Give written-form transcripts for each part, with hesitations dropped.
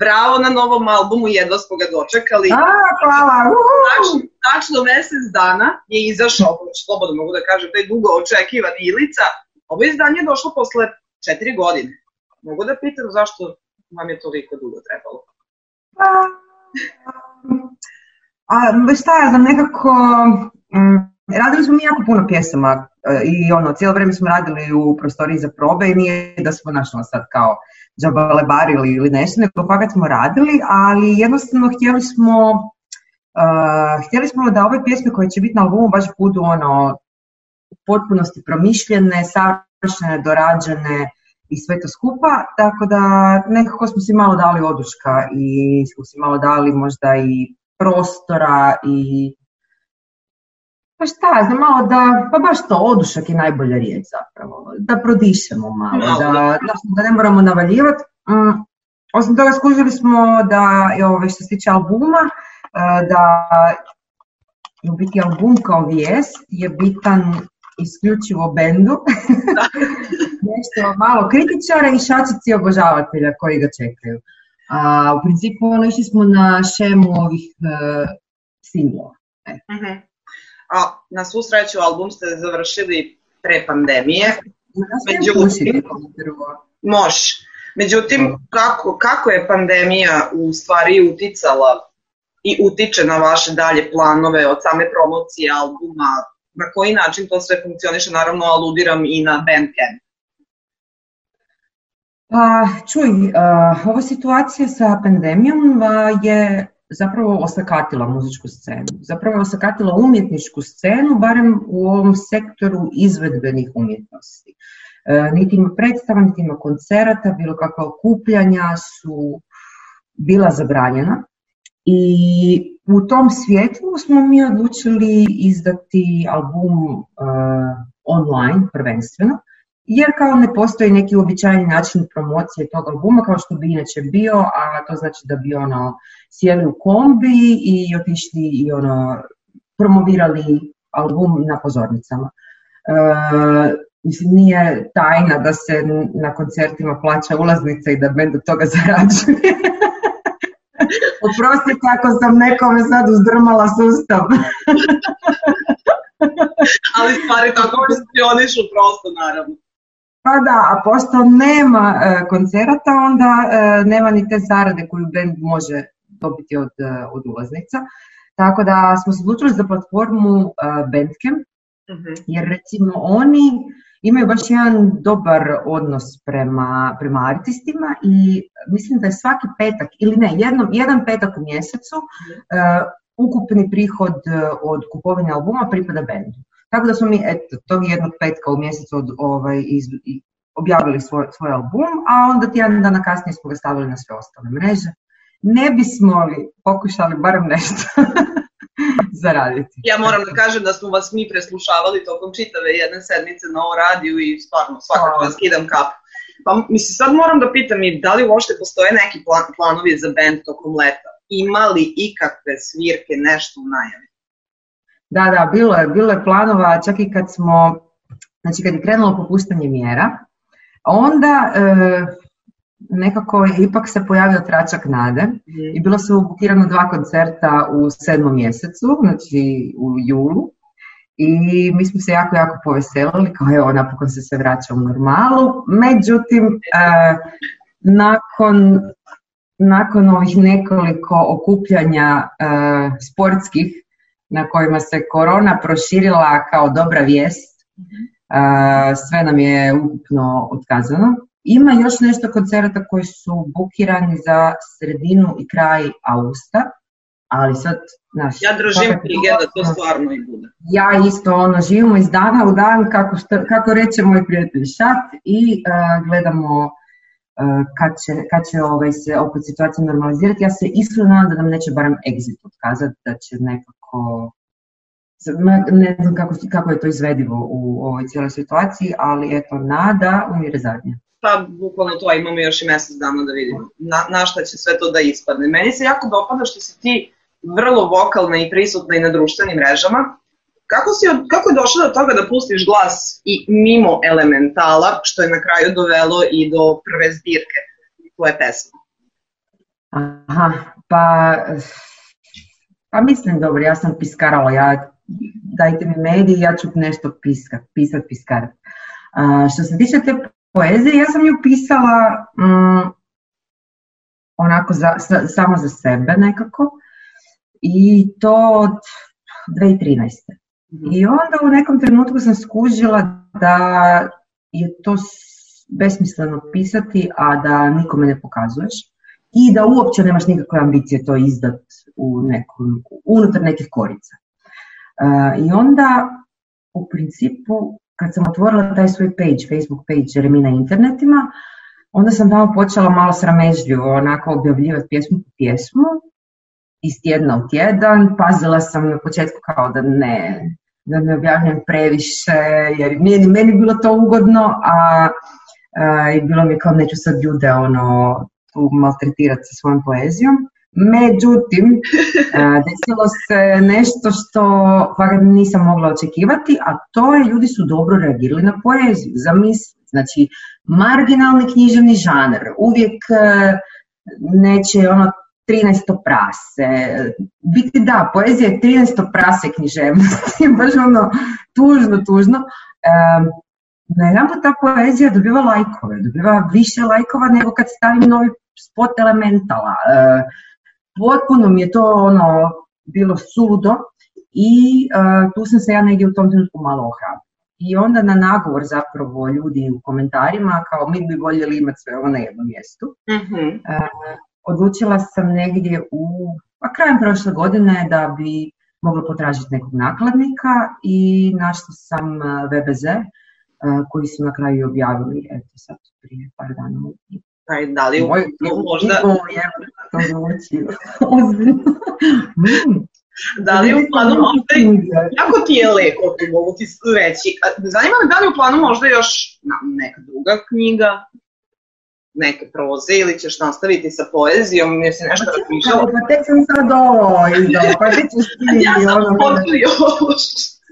bravo na novom albumu, jedva smo ga dočekali. Hvala! Tačno mesec dana je izašao, slobodno mogu da kažem, taj dugo očekivan Ilica. Ovo izdanje je došlo posle 4 godine. Mogu da pitam zašto vam je toliko dugo trebalo? Šta ja znam, nekako... Radili smo mi jako puno pjesama i cijelo vrijeme smo radili u prostoriji za probe i nije da smo sad kao džabalebarili ili nešto, nego fakat smo radili, ali jednostavno htjeli smo da ove pjesme koje će biti na albumu baš budu u potpunosti promišljene, savršene, dorađene i sve to skupa, tako da nekako smo si malo dali oduška i smo si malo dali možda i prostora i pa šta, znam malo pa baš to, odušak je najbolja riječ zapravo, da prodišemo malo, da ne moramo navaljivati. Osim toga skužili smo da, što se tiče albuma, da u biti album kao vijest je bitan isključivo bendu, nešto malo kritičara i šačici obožavatelja koji ga čekaju. U principu išli smo na šemu ovih singlova. Na svu sreću album ste završili pre pandemije. Međutim, kako je pandemija u stvari uticala i utiče na vaše dalje planove od same promocije albuma? Na koji način to sve funkcioniše? Naravno, aludiram i na Bandcamp. Čuj, ova situacija sa pandemijom je zapravo osakatila muzičku scenu. Zapravo je osakatila umjetničku scenu, barem u ovom sektoru izvedbenih umjetnosti. Niti ima predstava, niti ima koncerata, bilo kakva okupljanja su bila zabranjena. I u tom svjetlu smo mi odlučili izdati album online prvenstveno, jer kao ne postoji neki uobičajeni način promocije tog albuma kao što bi inače bio, a to znači da bi sjeli u kombi i otišli i promovirali album na pozornicama. Mislim, nije tajna da se na koncertima plaća ulaznica i da bend od toga zarađuje. Oprostite ako sam nekome sad uzdrmala sustav. Ali stvari tako funkcionišu prosto, naravno. Pa da, a pošto nema koncerata, onda nema ni te zarade koju band može dobiti od ulaznica. Tako da smo se odlučili za platformu Bandcamp, jer recimo oni imaju baš jedan dobar odnos prema artistima i mislim da je svaki petak, ili ne, jedan petak u mjesecu ukupni prihod od kupovine albuma pripada bendu. Tako da smo mi tog jednog petka u mjesecu objavili svoj album, a onda tjedan dana kasnije smo ga stavili na sve ostale mreže. Ne bismo li pokušali barem nešto zaraditi? Ja moram da kažem da smo vas mi preslušavali tokom čitave jedne sedmice na ovom radiju i stvarno svakako vas skidam kapu. Pa mislim, sad moram da pitam i da li uopšte postoje neki planovi za band tokom leta? Ima li ikakve svirke, nešto u najavi? Da, bilo je planova, čak i kad je krenulo popuštanje mjera, onda nekako ipak se pojavio tračak nade i bilo se bukirano 2 koncerta u 7. mjesecu, znači u julu, i mi smo se jako poveselili, kao evo, napokon se sve vraća u normalu. Međutim, nakon ovih nekoliko okupljanja sportskih na kojima se korona proširila kao dobra vijest, sve nam je ukupno otkazano. Ima još nešto koncerata koji su bukirani za sredinu i kraj augusta, ali sad... Ja držim fige da to stvarno i bude. Ja isto živimo iz dana u dan, kako reče moj prijatelj Šat, i gledamo kad će se opet situacija normalizirati. Ja se iskreno nadam da nam neće barem Exit otkazati, da će nekako... Ne znam kako je to izvedivo u ovoj cijeloj situaciji, ali eto, nada umire zadnja. Pa, bukvalno to, imamo još i mjesec dana da vidimo na šta će sve to da ispadne. Meni se jako dopada što si ti vrlo vokalna i prisutna i na društvenim mrežama. Kako je došlo do toga da pustiš glas i mimo Elementala, što je na kraju dovelo i do prve zbirke tvoje pesme? Aha, pa mislim, dobro, ja sam piskarala, dajte mi medij, ja ću nešto pisati. Što se tiče te poezije, ja sam ju pisala onako samo za sebe nekako, i to od 2013. I onda u nekom trenutku sam skužila da je to besmisleno pisati, a da nikome ne pokazuješ i da uopće nemaš nikakve ambicije to izdat unutar nekih korica. I onda u principu kad sam otvorila taj svoj Facebook page Jeremina internetima, onda sam tamo počela malo sramežljivo onako objavljivati pjesmu po pjesmu, iz tjedna u tjedan. Pazila sam na početku kao da ne objavljam previše, jer nije ni meni bilo to ugodno, i bilo mi kao neću sad ljude tu maltretirati sa svojom poezijom. Međutim, desilo se nešto što nisam mogla očekivati, a to je ljudi su dobro reagirali na poeziju. Zamisli, znači marginalni književni žanr, uvijek neće 13. prase. Biti da, poezija je 13. prase književnosti, baš tužno. Na jedan put ta poezija dobiva lajkove, dobiva više lajkova nego kad stavim novi spot Elementala. Potpuno mi je to bilo suludo i tu sam se ja negdje u tom trenutku malo ohrabila. I onda na nagovor zapravo ljudi u komentarima, kao mi bi voljeli imati sve ovo na jednom mjestu, odlučila sam negdje krajem prošle godine da bi mogla potražiti nekog nakladnika i našla sam VBZ koji su na kraju objavili, eto sad prije par dana. Da li možda... Da li je u planu možda... Jako ti je lepo, tu mogu ti reći. Zanima me da li je u planu možda još neka druga knjiga, neke proze, ili ćeš nastaviti sa poezijom, jesi nešto razmišljala? Pa tek sam sad ovo izdala, pa ti ćeš ti... Ja sam potpuno još.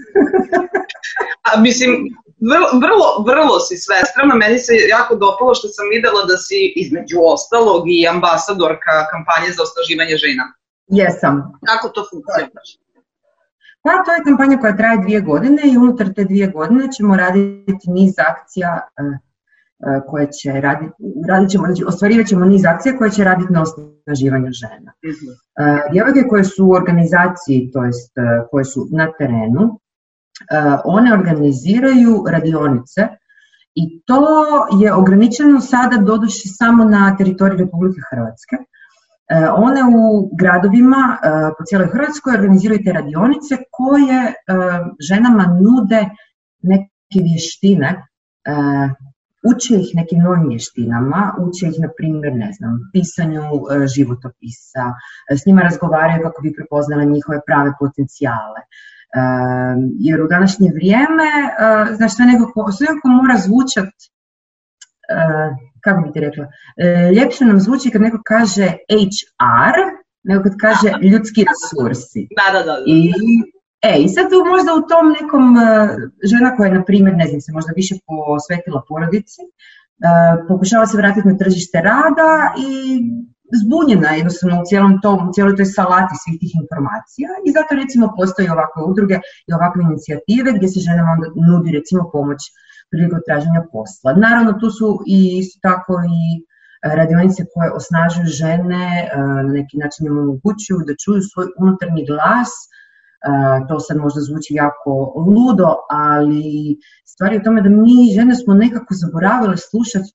A mislim, vrlo si svestrana, meni se jako dopalo što sam videla da si između ostalog i ambasadorka kampanje za osnaživanje žena. Jesam. Kako to funkcionira? Pa to je kampanja koja traje 2 godine i unutar te 2 godine ćemo raditi niz akcija koje će ostvarivat ćemo niz akcija koje će raditi na osnaživanju žena. Djevojke koje su u organizaciji, to jest koje su na terenu, one organiziraju radionice i to je ograničeno sada doduše samo na teritoriju Republike Hrvatske. One u gradovima po cijeloj Hrvatskoj organiziraju te radionice koje ženama nude neke vještine, uče ih nekim novim vještinama, uče ih na primjer, pisanju životopisa, s njima razgovaraju kako bi prepoznala njihove prave potencijale. Jer u današnje vrijeme, sve nekako mora zvučati, kako bi ti rekla, ljepše nam zvuči kad neko kaže HR, nego kad kaže ljudski resursi. Da. I sad tu možda u tom nekom žena koja je, na primjer, se možda više posvetila porodici, pokušava se vratiti na tržište rada i zbunjena jednostavno u cijeloj toj salati svih tih informacija i zato recimo postoje ovakve udruge i ovakve inicijative gdje se ženama onda nudi recimo pomoć prilikom traženja posla. Naravno tu su i isto tako i radionice koje osnažuju žene, na neki način im omogućuju da čuju svoj unutarnji glas. To sad možda zvuči jako ludo, ali stvar je u tome da mi žene smo nekako zaboravile slušati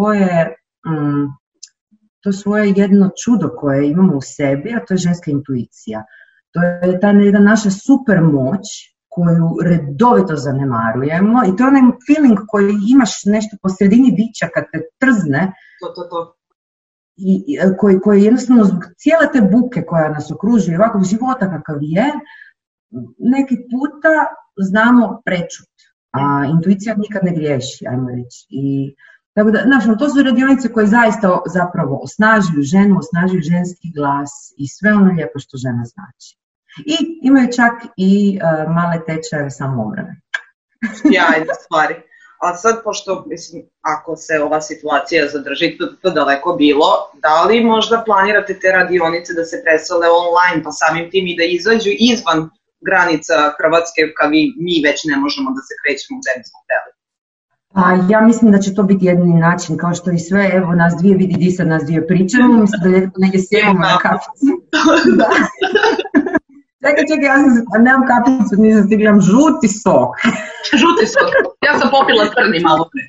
to svoje jedno čudo koje imamo u sebi, a to je ženska intuicija. To je ta jedna naša super moć koju redovito zanemarujemo i to je onaj feeling koji imaš nešto po sredini bića kad te trzne. To. I koji jednostavno zbog cijele te buke koja nas okružuje, ovakvog života kakav je, neki puta znamo prečut, a intuicija nikad ne griješi, ajmo reći. I tako da, to su radionice koje zaista zapravo osnažuju ženu, osnažuju ženski glas i sve ono lijepo što žena znači. I imaju čak i male tečajeve samoobrane. Sjajne stvari. A sad, pošto, mislim, ako se ova situacija zadrži, to daleko bilo, da li možda planirate te radionice da se presele online, pa samim tim i da izađu izvan granica Hrvatske, kad mi već ne možemo da se krećemo gde bismo hteli? Pa ja mislim da će to biti jedini način, kao što i sve, evo nas dvije, vidi di sad nas dvije pričamo, mislim da negdje sjedimo na kaficu. Da. Čekaj, ja nemam kapicu, nisam stigla, žuti sok. Žuti sok, ja sam popila crni malo pre.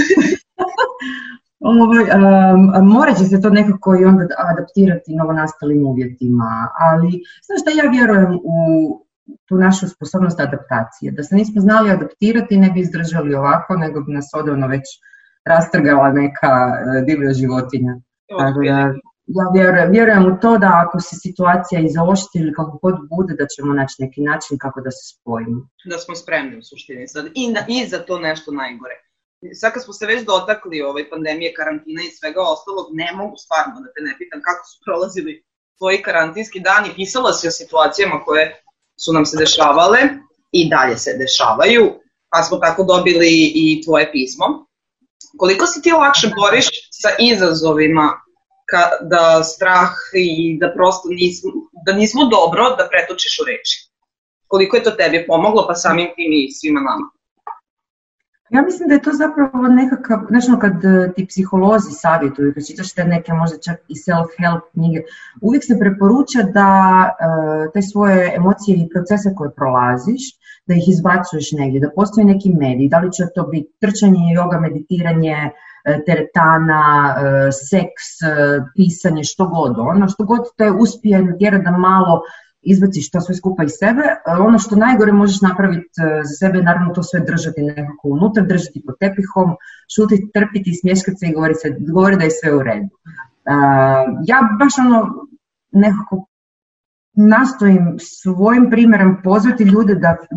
Morat će se to nekako i onda adaptirati novonastalim uvjetima, ali znaš šta, ja vjerujem u tu našu sposobnost adaptacije. Da se nismo znali adaptirati, ne bi izdržali ovako, nego bi nas odavno već rastrgala neka divlja životinja. Tako da, ja vjerujem u to da ako se situacija izaoštri ili kako god bude, da ćemo naći neki način kako da se spojimo. Da smo spremni u suštini sad i za to nešto najgore. Sad kad smo se već dotakli pandemije, karantina i svega ostalog, ne mogu stvarno da te ne pitam kako su prolazili tvoji karantinski dani. Pisala si o situacijama koje su nam se dešavale i dalje se dešavaju, pa smo tako dobili i tvoje pismo. Koliko si ti lakše boriš sa izazovima da strah i da prosto nismo dobro da pretočiš u reči? Koliko je to tebi pomoglo, pa samim tim i svima nama? Ja mislim da je to zapravo nekakav, znači kad ti psiholozi savjetuju, kad čitaš te neke možda čak i self-help knjige, uvijek se preporuča da te svoje emocije i procese koje prolaziš, da ih izbacuješ negdje, da postoji neki medij, da li će to biti trčanje, joga, meditiranje, teretana, seks, pisanje, što god, ono što god te uspije natjerati da malo izbaciš to sve skupa iz sebe. Ono što najgore možeš napraviti za sebe je naravno to sve držati nekako unutra, držati pod tepihom, šutiti, trpiti, smješkati se i govori da je sve u redu. Ja baš nekako nastojim svojim primjerom pozvati ljude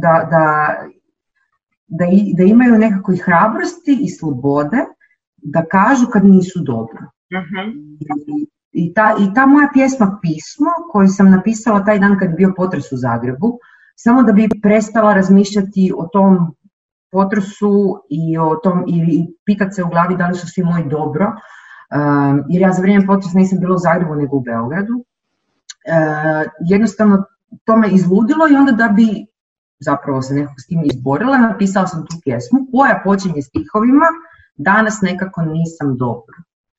da imaju nekako i hrabrosti i slobode da kažu kad nisu dobro. I ta moja pjesma Pismo, koju sam napisala taj dan kad je bio potres u Zagrebu, samo da bi prestala razmišljati o tom potresu i pitati se u glavi da li su svi moji dobro, jer ja za vrijeme potresa nisam bila u Zagrebu nego u Beogradu. Jednostavno to me izludilo i onda da bi zapravo se nekako s tim izborila, napisala sam tu pjesmu koja počinje stihovima Danas nekako nisam dobro.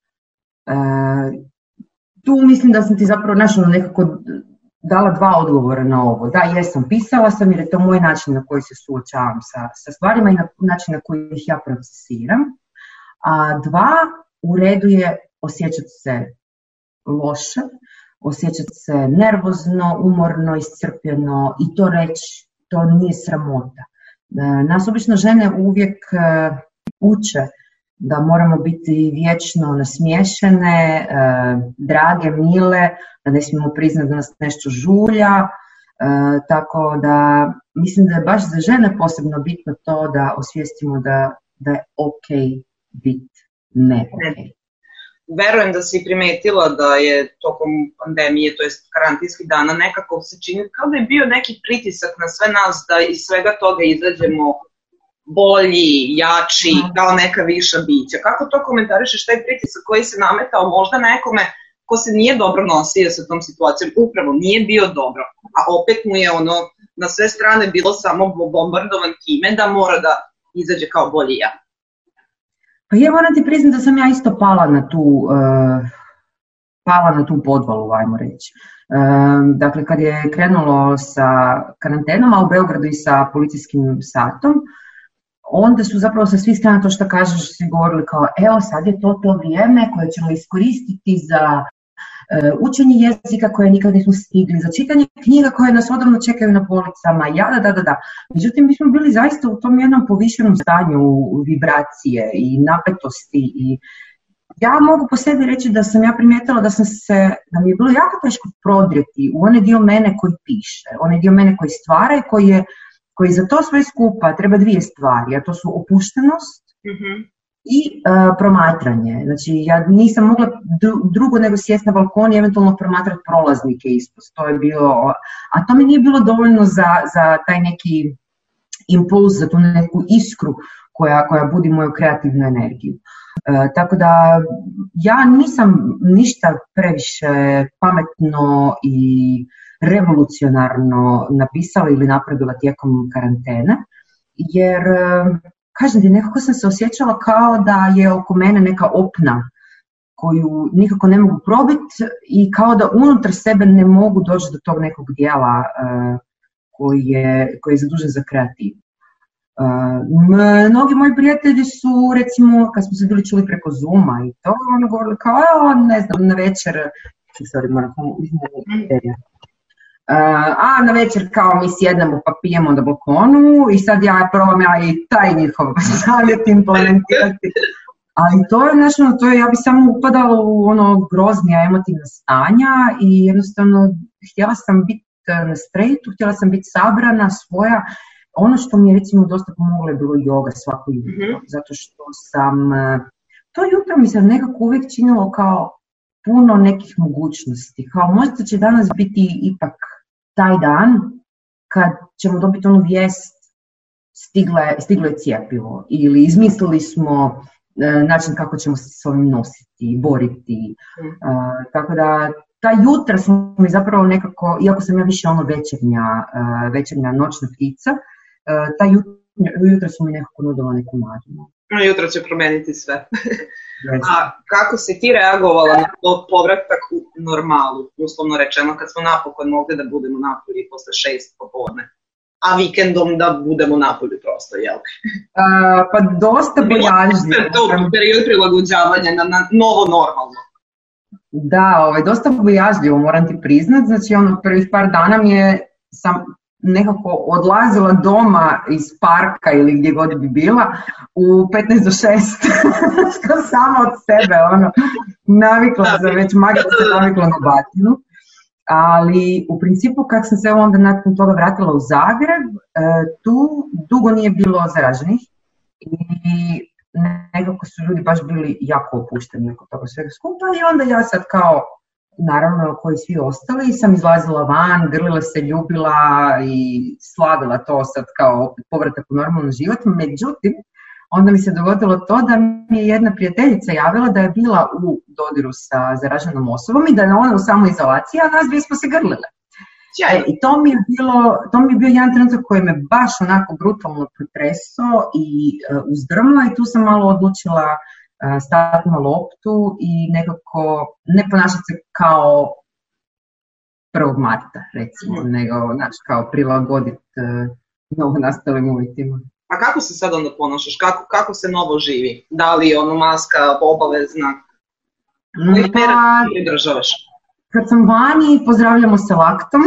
Tu mislim da sam ti zapravo nekako dala dva odgovora na ovo. Da, jesam, pisala sam jer je to moj način na koji se suočavam sa stvarima i način na koji ih ja procesiram. A dva, u redu je osjećati se loše, osjećati se nervozno, umorno, iscrpljeno i to reći, to nije sramota. Nas obično žene uvijek uče da moramo biti vječno nasmiješene, drage, mile, da ne smijemo priznati da nas nešto žulja, tako da mislim da je baš za žene posebno bitno to da osvijestimo da je ok biti ne ok. Verujem da si primetila da je tokom pandemije, to jest karantinskih dana, nekako se čini kao da je bio neki pritisak na sve nas da iz svega toga izađemo bolji, jači, kao neka viša bića. Kako to komentarišeš, taj pritisak koji se nametao možda nekome ko se nije dobro nosio sa tom situacijom, upravo nije bio dobro, a opet mu je na sve strane bilo samo bombardovan time da mora da izađe kao bolji ja? Pa ja moram ti priznati da sam ja isto pala na tu podvalu, ajmo reći. Dakle, kad je krenulo sa karantenom, a u Beogradu i sa policijskim satom, onda su zapravo sa svih strana to što kažeš svi govorili kao evo sad je to vrijeme koje ćemo iskoristiti za učenje jezika koje nikad nismo stigli, za čitanje knjiga koje nas odavno čekaju na policama, da. Međutim, mi smo bili zaista u tom jednom povišenom stanju vibracije i napetosti i ja mogu po sebi reći da sam ja primijetila da mi je bilo jako teško prodrijeti u onaj dio mene koji piše, onaj dio mene koji stvara i koji za to sve skupa treba dvije stvari, a to su opuštenost i promatranje. Znači, ja nisam mogla drugo nego sjesti na balkon i eventualno promatrati prolaznike ispod. To je bilo, a to mi nije bilo dovoljno za taj neki impuls, za tu neku iskru koja budi moju kreativnu energiju. Tako da ja nisam ništa previše pametno i revolucionarno napisala ili napravila tijekom karantene, jer kažem ti, nekako sam se osjećala kao da je oko mene neka opna koju nikako ne mogu probiti i kao da unutar sebe ne mogu doći do tog nekog dijela koji je zadužen za kreativu. Mnogi moji prijatelji su, recimo, kad smo se bili čuli preko Zooma i to, ono govorili kao, ne znam, na večer, na večer kao mi sjednemo pa pijemo na balkonu i sad ja probam i taj njihov savjet implementirati. Ali to je nešto, ja bi samo upadala u ono groznija emotivna stanja i jednostavno htjela sam biti na straightu, htjela sam biti sabrana, svoja. Ono što mi je recimo dosta pomoglo je bilo yoga svako jutro, zato što sam, to jutro mi se nekako uvijek činilo kao puno nekih mogućnosti, kao možda će danas biti ipak taj dan kad ćemo dobiti onu vijest stiglo je cjepivo ili izmislili smo način kako ćemo se s ovim nositi, boriti, tako da ta jutra su mi zapravo nekako, iako sam ja više ono večernja noćna ptica, ta jutra su mi nekako nudila neku nadu. Jutro će promijeniti sve. A kako si ti reagovala na povratak u normalu, uslovno rečeno, kad smo napokon mogli da budemo napolje posle 6 popodne, a vikendom da budemo napolje prosto, jel? Pa dosta bojažnije. To je period prilagođavanja na novo normalno. Da, dosta bojažljivo, moram ti priznat. Znači, prvih par dana sam nekako odlazila doma iz parka ili gdje god bi bila u 15 do 6, što samo od sebe, navikla sam već, magično se navikla na batinu. Ali u principu kad sam se onda nakon toga vratila u Zagreb, tu dugo nije bilo zaraženih i nekako su ljudi baš bili jako opušteni oko toga svega skupa i onda ja sad kao, naravno koji svi ostali, sam izlazila van, grlila se, ljubila i slavila to sad kao povratak u normalni život. Međutim, onda mi se dogodilo to da mi je jedna prijateljica javila da je bila u dodiru sa zaraženom osobom i da je ona u samoizolaciji, a nas dvije smo se grlile. I to mi je bio jedan trenutak koji me baš onako brutalno pretresao i uzdrmla i tu sam malo odlučila stati na loptu i nekako ne ponašati se kao 1. marta, recimo, nego kao prilagoditi novo nastalim uvjetima. A kako se sad onda ponašaš? Kako se novo živi? Da li je maska obavezna? Koji mjera ti pridržavaš? Kad sam vani, pozdravljamo se laktom.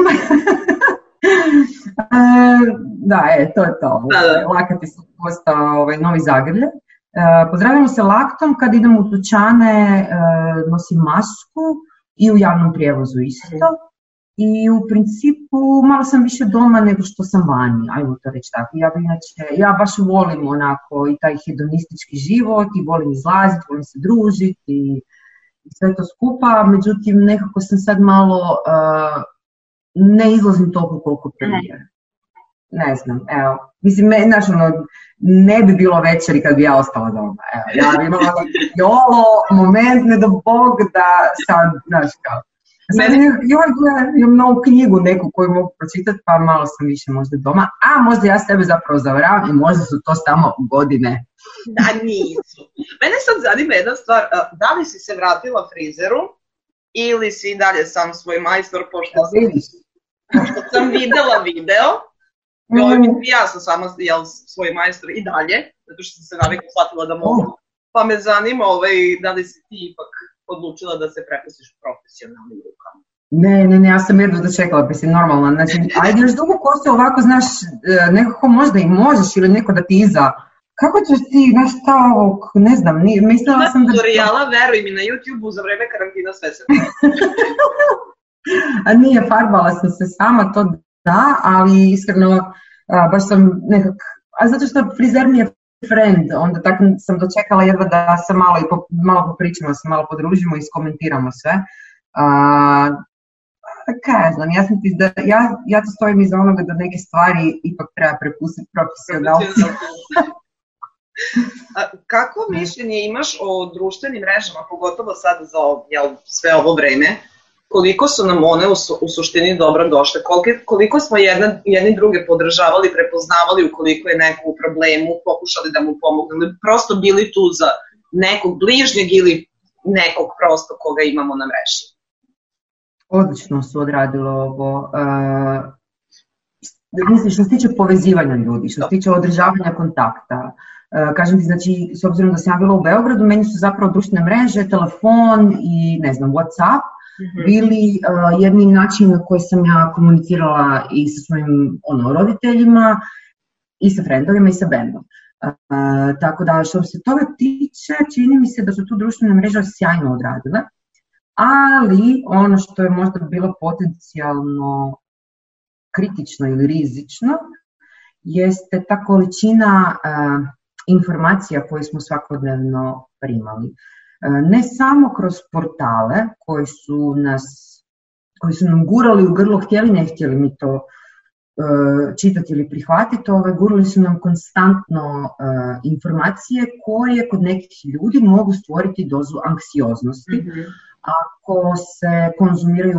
To je to. Lakat je postao novi zagrljaj. Pozdravljamo se laktom, kad idemo u dućane nosim masku i u javnom prijevozu isto. I u principu malo sam više doma nego što sam vani, ajmo to reći tako. Ja baš volim onako i taj hedonistički život i volim izlaziti, volim se družiti i sve to skupa. Međutim, nekako sam sad malo, ne izlazim toliko koliko prije. Ne znam, evo. Mislim, ne bi bilo večeri kad bi ja ostala doma. Evo, ja bi imala moment, ne do Bog da sad, kao. Imam novu knjigu neku koju mogu pročitati, pa malo sam više možda doma, a možda ja sebe zapravo zavaravam i možda su to samo godine. Da, nisu. Mene sad zanima jedna stvar, da li si se vratila frizeru ili si dalje sam svoj majstor, pošto sam videla video, ja sam sama svoj majstor i dalje, zato što sam se navikla shvatila da mogu, pa me zanima da li si ti ipak odlučila da se prepustiš profesionalnim rukama. Ne, ja sam jedno dočekala, pa si normalna. Znači, ajde još dugo ko se ovako, znaš, nekako možda i možeš ili neko da ti iza. Kako ćeš ti, znaš, ne znam, mislila sam da... Tutoriala, veruj mi, na YouTube-u za vreme karantina sve se. A nije, farbala sam se sama, to da, ali iskreno, baš sam nekak... A zato što frizer mi je friend, onda tako sam dočekala jedva da se malo popričamo, se malo podružimo i skomentiramo sve. Kaj znam, ja to stojim iza onoga da neke stvari ipak treba prepustiti profesionalno. Kako mišljenje imaš o društvenim mrežama, pogotovo sada za sve ovo vreme? Koliko su nam one u suštini dobro došle? Koliko smo jedni druge podržavali, prepoznavali ukoliko je neko u problemu, pokušali da mu pomognemo, prosto bili tu za nekog bližnjeg ili nekog prosto koga imamo na mreži? Odlično su odradilo ovo. Mislim, što se tiče povezivanja ljudi, što se tiče održavanja kontakta. Kažem ti, znači, s obzirom da sam ja bila u Beogradu, meni su zapravo društvene mreže, telefon i, ne znam, WhatsApp bili jedni način na koji sam ja komunicirala i sa svojim roditeljima, i sa frendovima, i sa bendom. Tako da, što se toga tiče, čini mi se da su tu društvene mreže sjajno odradile, ali ono što je možda bilo potencijalno kritično ili rizično jeste ta količina informacija koje smo svakodnevno primali. Ne samo kroz portale koji su nam gurali u grlo, htjeli ne htjeli mi to čitati ili prihvatiti, gurali su nam konstantno informacije koje kod nekih ljudi mogu stvoriti dozu anksioznosti ako se konzumiraju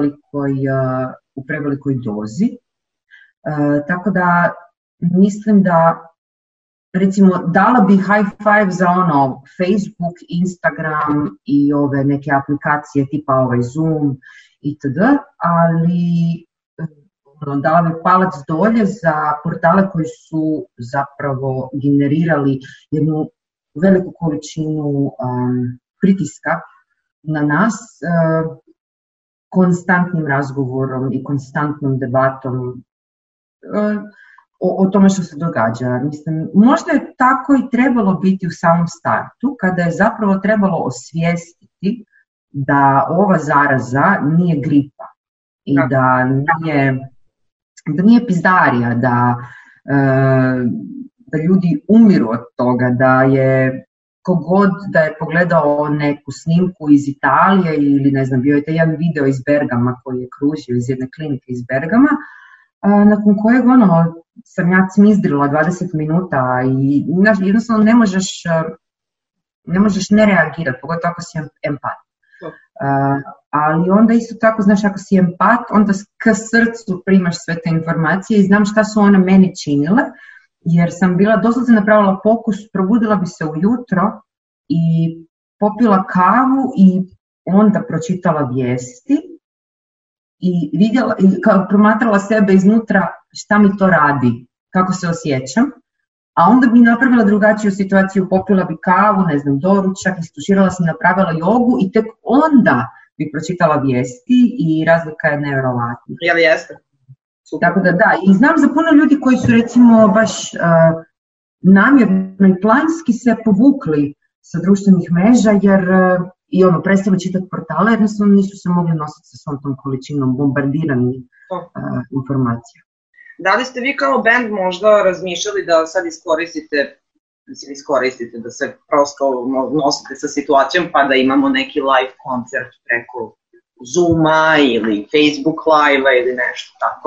u prevelikoj dozi. Tako da mislim da, recimo, dala bi high five za Facebook, Instagram i ove neke aplikacije tipa Zoom itd., ali dala bi palac dolje za portale koji su zapravo generirali jednu veliku količinu pritiska na nas, konstantnim razgovorom i konstantnom debatom o tome što se događa. Mislim, možda je tako i trebalo biti u samom startu, kada je zapravo trebalo osvijestiti da ova zaraza nije gripa i da nije pizdarija, da ljudi umiru od toga, da je kogod da je pogledao neku snimku iz Italije ili ne znam, bio je taj jedan video iz Bergama koji je kružio iz jedne klinike iz Bergama, nakon kojeg sam ja cmizdrila 20 minuta i jednostavno ne možeš ne reagirati, pogotovo ako si empat. Ali onda isto tako, znaš, ako si empat, onda k srcu primaš sve te informacije i znam šta su one meni činile, jer sam bila doslovce napravila pokus, probudila bi se ujutro i popila kavu i onda pročitala vijesti i vidjela, promatrala sebe iznutra šta mi to radi, kako se osjećam, a onda bi napravila drugačiju situaciju, popila bi kavu, ne znam, doručak, istuširala sam, napravila jogu i tek onda bi pročitala vijesti i razlika je nevjerovatna. Jel jeste? Tako da da, i znam za puno ljudi koji su recimo baš namjerno i planski se povukli sa društvenih mreža jer prestali čitati portale, jednostavno nisu se mogli nositi sa svom tom količinom bombardiranih informacija. Da li ste vi kao band možda razmišljali da sad iskoristite da se prosto nosite sa situacijom pa da imamo neki live koncert preko Zooma ili Facebook live ili nešto tako?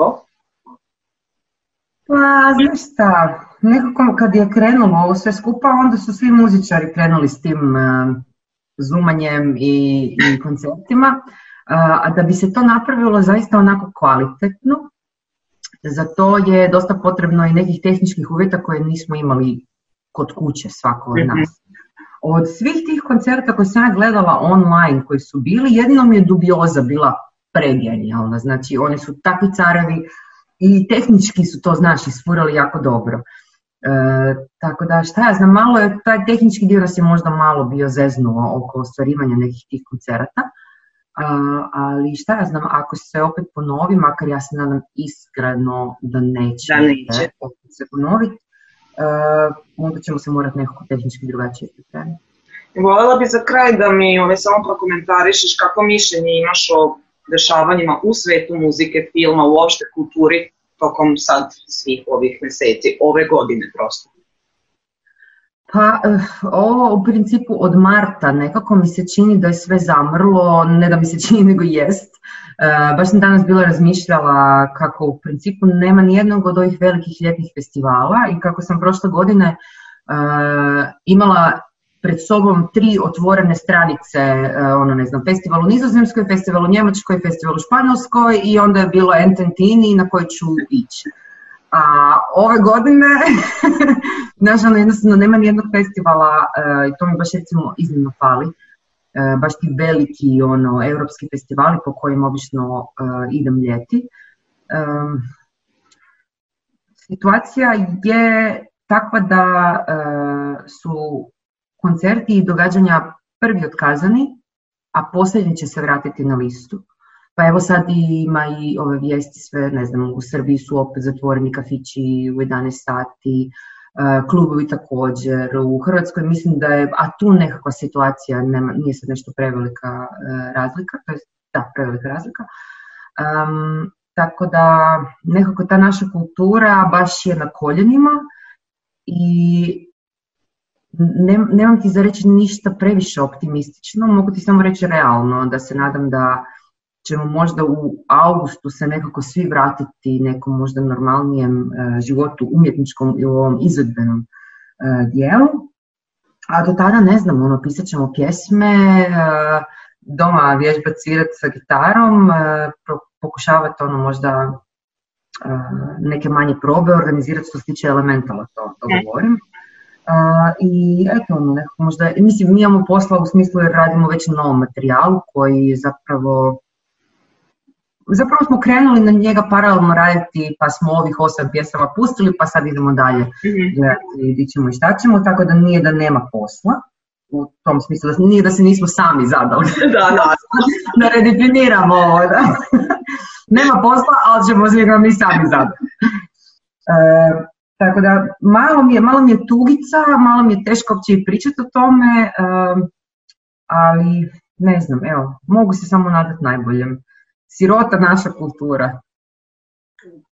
Pa, znaš šta, nekako kad je krenulo ovo sve skupa, onda su svi muzičari krenuli s tim zoomanjem i koncertima, a da bi se to napravilo zaista onako kvalitetno, za to je dosta potrebno i nekih tehničkih uvjeta koje nismo imali kod kuće svako od nas. Od svih tih koncerta koje sam ja gledala online koji su bili, jedino mi je Dubioza bila pregenijalna, znači oni su takvi carevi i tehnički su to, znaš, isfurali jako dobro. Tako da, šta ja znam, malo je, taj tehnički dio nas je možda malo bio zeznuo oko ostvarivanja nekih tih koncerata, ali šta ja znam, ako se opet ponovi, makar ja se nadam iskreno da neće se ponoviti, onda ćemo se morati nekako tehnički drugačije pripremiti. Voljela bi za kraj da mi samo prokomentarišeš kako mišljenje imaš o dešavanjima u svetu muzike, filma, uopšte kulturi tokom sad svih ovih meseci, ove godine prosto. Pa ovo u principu od marta nekako mi se čini da je sve zamrlo, ne da mi se čini nego jest. Baš sam danas bila razmišljala kako u principu nema nijednog od ovih velikih ljetnih festivala i kako sam prošle godine imala pred sobom 3 otvorene stranice, festival u Nizozemskoj, festival u Njemačkoj, festival u Španjolskoj i onda je bilo Ententini na koji ću ići. A ove godine, nažalost, jednostavno nema nijednog festivala i to mi baš recimo iznimno fali. Baš ti veliki europski festivali po kojima obično idem ljeti. Situacija je takva da su koncerti i događanja prvi otkazani, a posljednji će se vratiti na listu. Pa evo sad ima i ove vijesti sve, ne znam, u Srbiji su opet zatvoreni kafići u 11 sati, klubovi također, u Hrvatskoj mislim da je, a tu nekakva situacija, nije sad nešto prevelika razlika, to je prevelika razlika. Tako da nekako ta naša kultura baš je na koljenima i nemam ti za reći ništa previše optimistično, mogu ti samo reći realno, da se nadam da ćemo možda u augustu se nekako svi vratiti nekom možda normalnijem životu, umjetničkom i u ovom izvedbenom dijelu. A do tada ne znam, pisat ćemo pjesme, doma vježbati, svirati sa gitarom, pokušavati možda neke manje probe, organizirati što se tiče elementala, to govorim. I eto, nekako možda, mislim, mi imamo posla u smislu jer radimo već na novom materijalu koji zapravo smo krenuli na njega paralelno raditi, pa smo ovih 8 pjesama pustili, pa sad idemo dalje gledati gdje ćemo i šta ćemo, tako da nije da nema posla, u tom smislu, nije da se nismo sami zadali. Da redefiniramo ovo, da. Nema posla, ali ćemo se mi sami zadali. Tako da, malo mi je tugica, malo mi je teško uopće i pričati o tome, ali ne znam, evo, mogu se samo nadati najboljem. Sirota naša kultura.